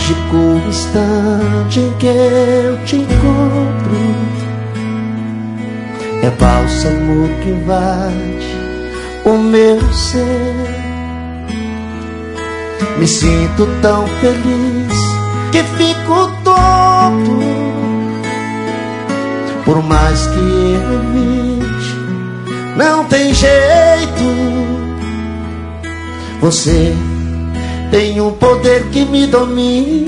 mágico instante em que eu te encontro. É bálsamo que invade o meu ser. Me sinto tão feliz que fico tonto. Por mais que eu evite, não tem jeito. Você tem um poder que me domina.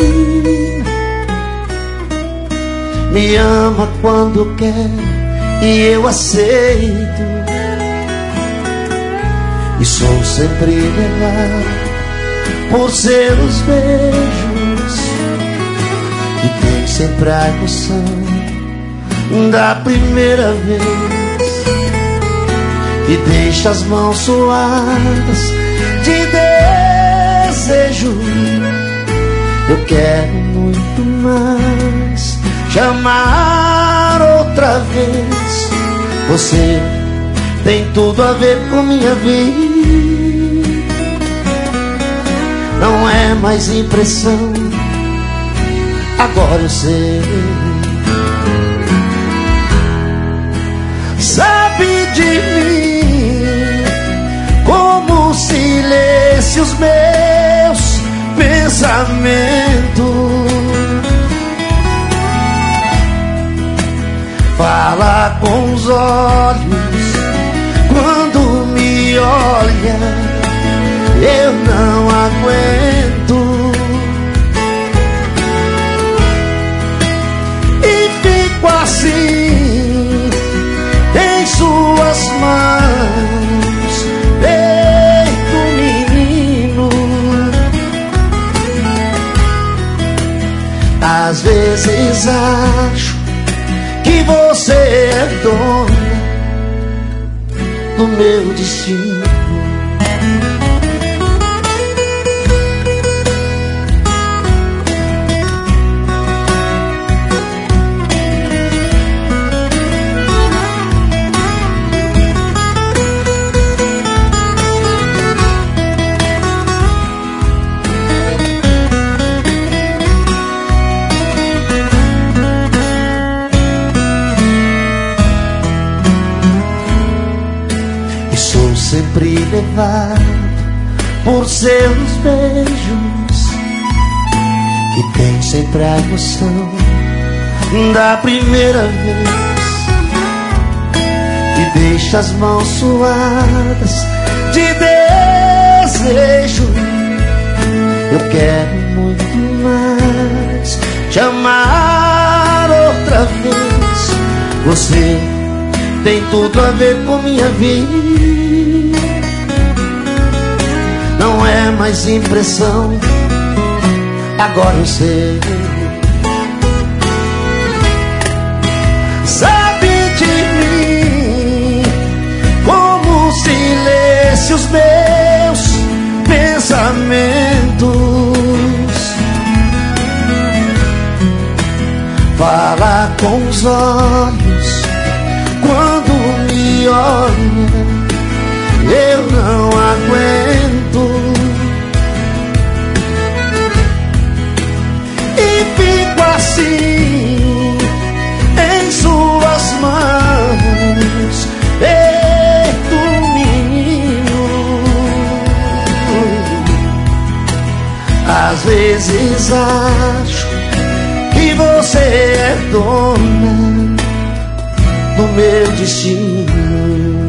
Me ama quando quer e eu aceito. E sou sempre levado por seus beijos. E tem sempre a emoção da primeira vez. E deixa as mãos suadas de desejo. Eu quero muito mais te amar outra vez. Você tem tudo a ver com minha vida. Não é mais impressão, agora eu sei. Sabe de mim como se lesse os meus pensamentos. Fala com os olhos quando me olha. Eu não aguento. E fico assim em suas mãos, feito menino. Às vezes acho que você é dona do meu destino. Sempre levado por seus beijos. E tem sempre a emoção da primeira vez. E deixa as mãos suadas de desejo. Eu quero muito mais te amar outra vez. Você tem tudo a ver com minha vida. Não é mais impressão, agora eu sei. Sabe de mim como se lesse os meus pensamentos. Fala com os olhos quando me olha. Eu não aguento. E fico assim em suas mãos, feito menino. Às vezes acho que você é dona do meu destino.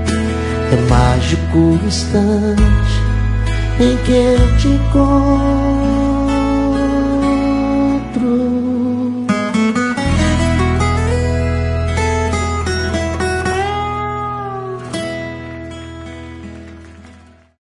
É mágico o instante em que eu te encontro.